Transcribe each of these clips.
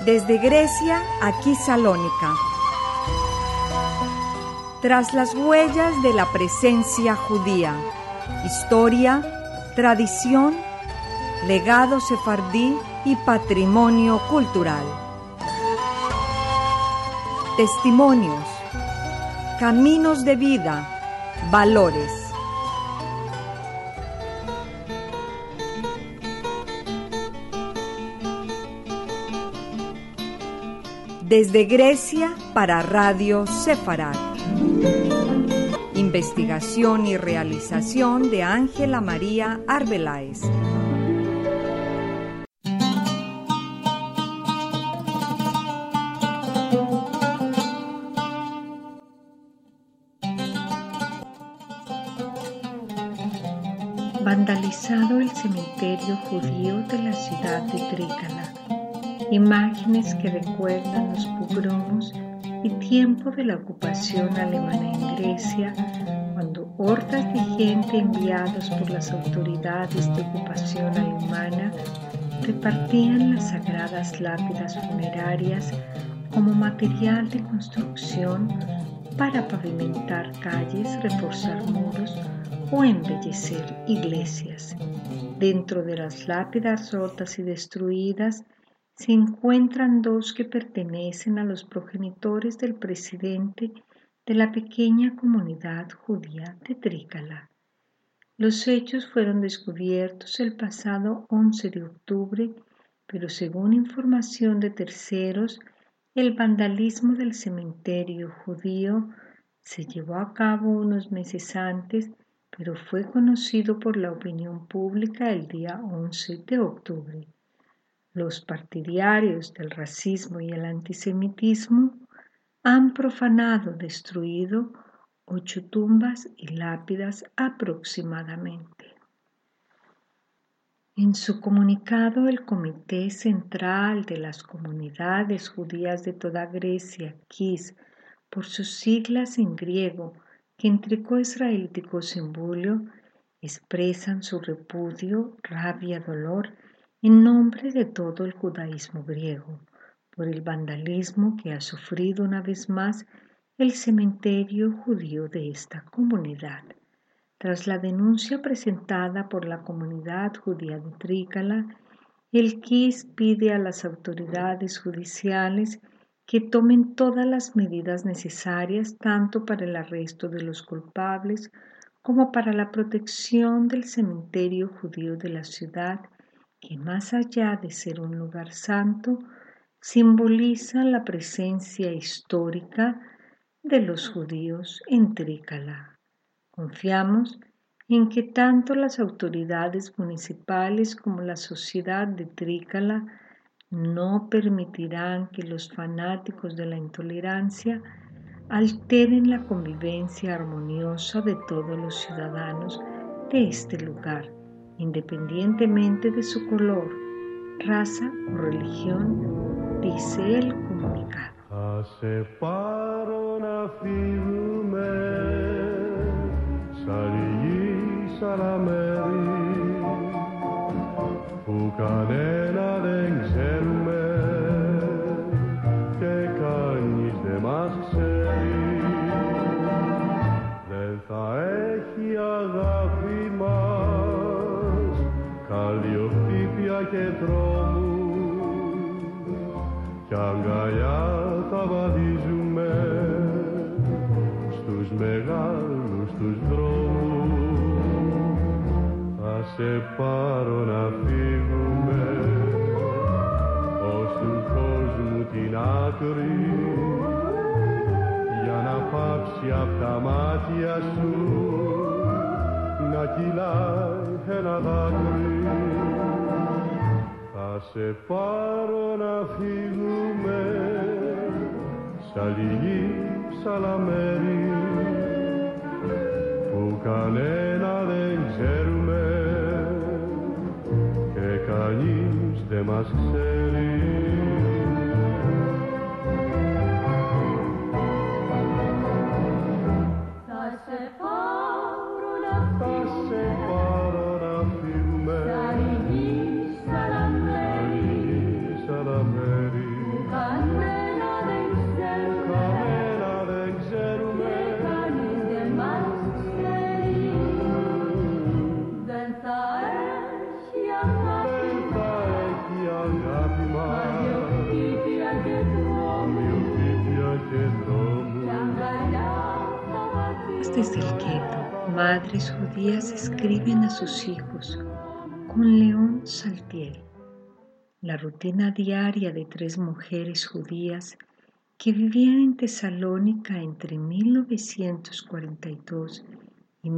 Desde Grecia, aquí Salónica. Tras las huellas de la presencia judía, historia, tradición, legado sefardí y patrimonio cultural. Testimonios, caminos de vida, valores. Desde Grecia para Radio Sefarad. Investigación y realización de Ángela María Arbeláez. Vandalizado el cementerio judío de la ciudad de Trícala. Imágenes que recuerdan los pogromos y tiempo de la ocupación alemana en Grecia, cuando hordas de gente enviados por las autoridades de ocupación alemana repartían las sagradas lápidas funerarias como material de construcción para pavimentar calles, reforzar muros o embellecer iglesias. Dentro de las lápidas rotas y destruidas se encuentran dos que pertenecen a los progenitores del presidente de la pequeña comunidad judía de Trícala. Los hechos fueron descubiertos el pasado 11 de octubre, pero según información de terceros, el vandalismo del cementerio judío se llevó a cabo unos meses antes, pero fue conocido por la opinión pública el día 11 de octubre. Los partidarios del racismo y el antisemitismo han profanado, destruido 8 tumbas y lápidas aproximadamente. En su comunicado, el Comité Central de las Comunidades Judías de toda Grecia, KIS, por sus siglas en griego, que en tricô israelítico simbulio, expresan su repudio, rabia, dolor, en nombre de todo el judaísmo griego, por el vandalismo que ha sufrido una vez más el cementerio judío de esta comunidad. Tras la denuncia presentada por la comunidad judía de Trícala, el KIS pide a las autoridades judiciales que tomen todas las medidas necesarias tanto para el arresto de los culpables como para la protección del cementerio judío de la ciudad, que más allá de ser un lugar santo, simboliza la presencia histórica de los judíos en Trícala. Confiamos en que tanto las autoridades municipales como la sociedad de Trícala no permitirán que los fanáticos de la intolerancia alteren la convivencia armoniosa de todos los ciudadanos de este lugar, independientemente de su color, raza o religión, dice el comunicado. Που κανένα δεν ξέρουμε και κανείς δεν μας ξέρει, δεν θα έχει αγάπη μας καλλιοκτήπια και δρόμους κι αγκαλιά θα βαδίζουμε στους μεγάλους τους δρόμους. Θα σε πάρω να φύγουμε ως του κόσμου την άκρη για να πάψει απ' τα μάτια σου να κυλάει ένα δάκρυ. Θα σε πάρω να φύγουμε σ' άλλη γη, σ' άλλα μέρη που κανένα δεν ξέρουμε και κανείς δεν μας ξέρει. Θα σε πάρω να φύγουμε σ' άλλη γη, σ' άλλα μέρη desde el gueto, madres judías escriben a sus hijos con León Saltiel. La rutina diaria de 3 mujeres judías que vivían en Tesalónica entre 1942 y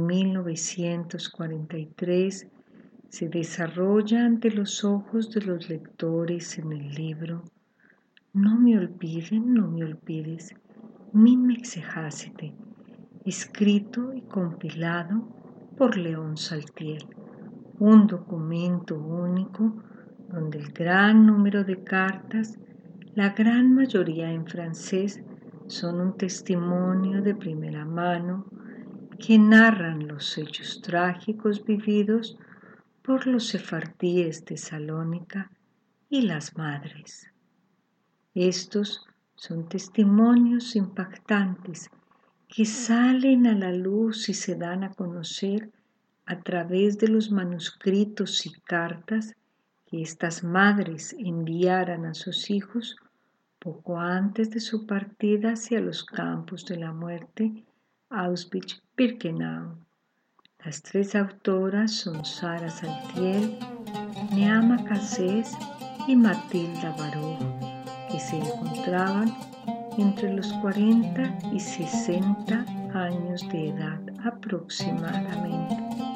1943 se desarrolla ante los ojos de los lectores en el libro No me olvides, Min Mexejásete, escrito y compilado por León Saltiel, un documento único donde el gran número de cartas, la gran mayoría en francés, son un testimonio de primera mano que narran los hechos trágicos vividos por los sefardíes de Tesalónica y las madres. Estos son testimonios impactantes que salen a la luz y se dan a conocer a través de los manuscritos y cartas que estas madres enviaran a sus hijos poco antes de su partida hacia los campos de la muerte, Auschwitz-Birkenau. Las 3 autoras son Sara Saltiel, Neama Cassés y Matilda Baruch, que se encontraban entre los 40 y 60 años de edad aproximadamente.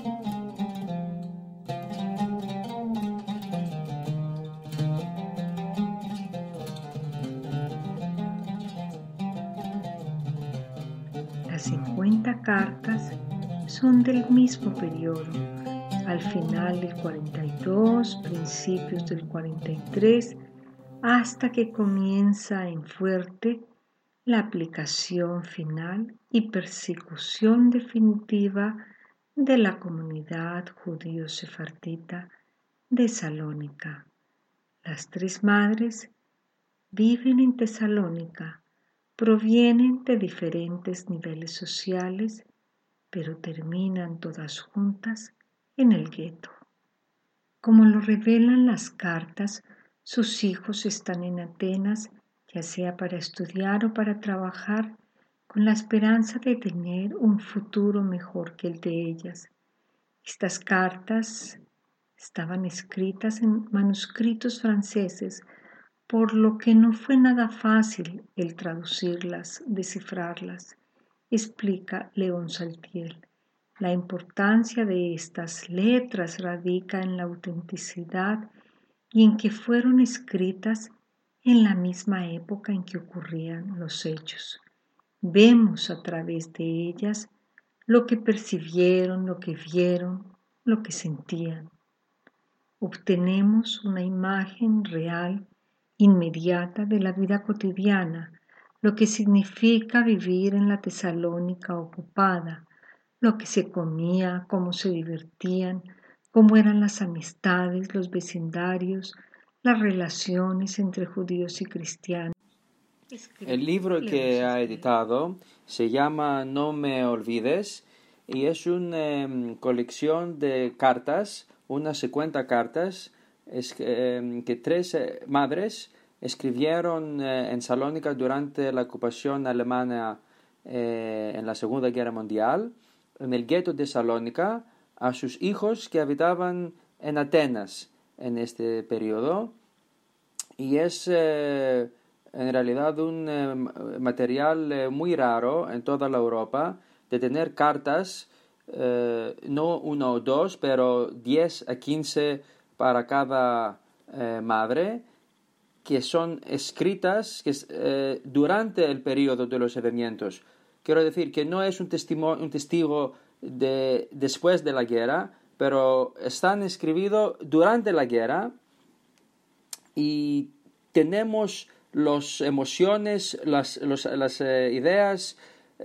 Las 50 cartas son del mismo periodo, al final del 42, principios del 43, hasta que comienza en fuerte la aplicación final y persecución definitiva de la comunidad judío-sefardita de Salónica. Las 3 madres viven en Tesalónica, provienen de diferentes niveles sociales, pero terminan todas juntas en el gueto. Como lo revelan las cartas, sus hijos están en Atenas, ya sea para estudiar o para trabajar, con la esperanza de tener un futuro mejor que el de ellas. Estas cartas estaban escritas en manuscritos franceses, por lo que no fue nada fácil el traducirlas, descifrarlas, explica León Saltiel. La importancia de estas letras radica en la autenticidad y en que fueron escritas en la misma época en que ocurrían los hechos. Vemos a través de ellas lo que percibieron, lo que vieron, lo que sentían. Obtenemos una imagen real, inmediata de la vida cotidiana, lo que significa vivir en la Tesalónica ocupada, lo que se comía, cómo se divertían, cómo eran las amistades, los vecindarios, las relaciones entre judíos y cristianos. El libro que ha editado se llama No me olvides y es una colección de cartas, unas 50 cartas que 3 madres escribieron en Salónica durante la ocupación alemana en la Segunda Guerra Mundial, en el gueto de Salónica, a sus hijos que habitaban en Atenas en este periodo. Y es en realidad un material muy raro en toda la Europa, de tener cartas, no 1 o 2, pero 10 a 15 para cada madre, que son escritas durante el periodo de los eventos. Quiero decir que no es un testigo de después de la guerra, pero están escritos durante la guerra y tenemos las emociones, las ideas,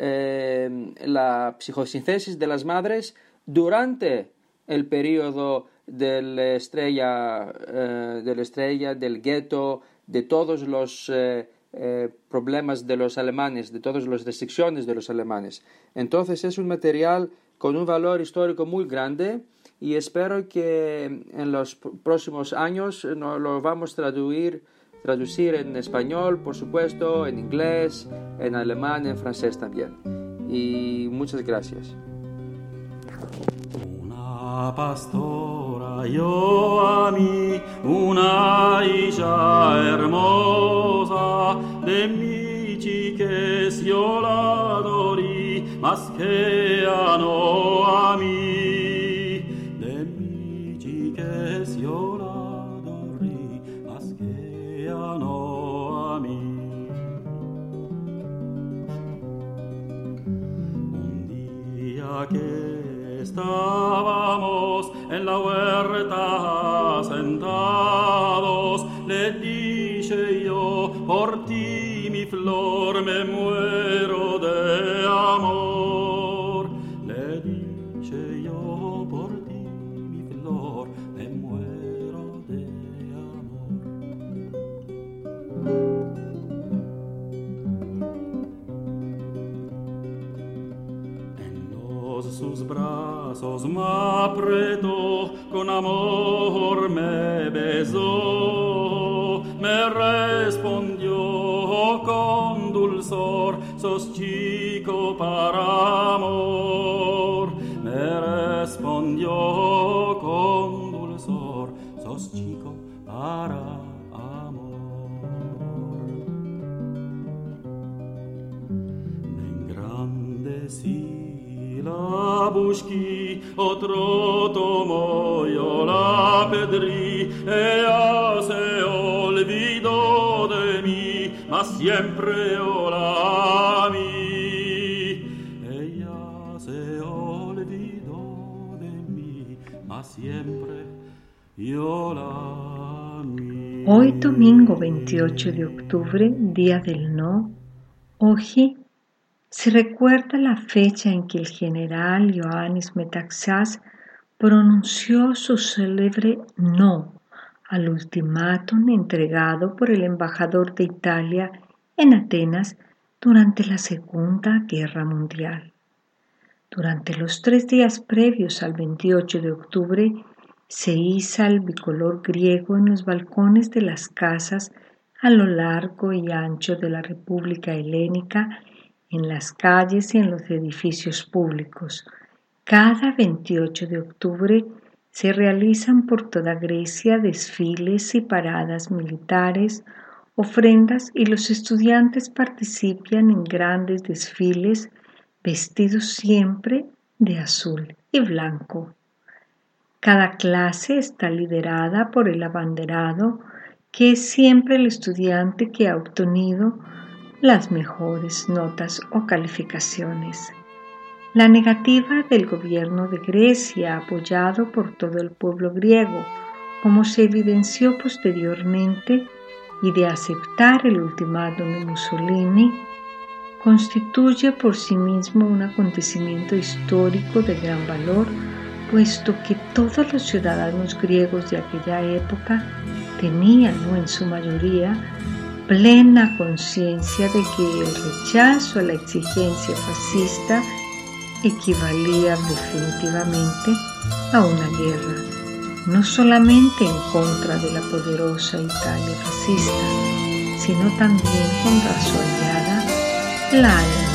la psicosíntesis de las madres durante el periodo de la estrella, del gueto, de todos los problemas de los alemanes, de todas las restricciones de los alemanes. Entonces es un material con un valor histórico muy grande y espero que en los próximos años lo vamos a traducir en español, por supuesto, en inglés, en alemán, en francés también. y muchas gracias. Una pastora io ami, una hija hermosa, de mici che io l'adori, mas che no a mi, de mici che io l'adori, mas che no a mi. Un día que estábamos en la huerta sentados, le dije yo, por ti mi flor me muero de amor. Le dije yo, por ti mi flor me muero de amor. Sus brazos me apretó, con amor me besó, me respondió con dulzor, sos chico para amor. Me respondió con dulzor, sos chico para amor. Me engrandecí la busquí, otro tomó, yo la pedrí, ella se olvidó de mí, mas siempre yo la amé. Ella se olvidó de mí, mas siempre yo la amé. Hoy domingo 28 de octubre, día del no, hoy se recuerda la fecha en que el general Ioannis Metaxás pronunció su célebre no al ultimátum entregado por el embajador de Italia en Atenas durante la Segunda Guerra Mundial. Durante los 3 días previos al 28 de octubre se iza el bicolor griego en los balcones de las casas a lo largo y ancho de la República Helénica, en las calles y en los edificios públicos. Cada 28 de octubre se realizan por toda Grecia desfiles y paradas militares, ofrendas, y los estudiantes participan en grandes desfiles vestidos siempre de azul y blanco. Cada clase está liderada por el abanderado, que es siempre el estudiante que ha obtenido las mejores notas o calificaciones. La negativa del gobierno de Grecia, apoyado por todo el pueblo griego, como se evidenció posteriormente, y de aceptar el ultimátum de Mussolini, constituye por sí mismo un acontecimiento histórico de gran valor, puesto que todos los ciudadanos griegos de aquella época tenían, o en su mayoría, plena conciencia de que el rechazo a la exigencia fascista equivalía definitivamente a una guerra, no solamente en contra de la poderosa Italia fascista, sino también contra su aliada, la Alemania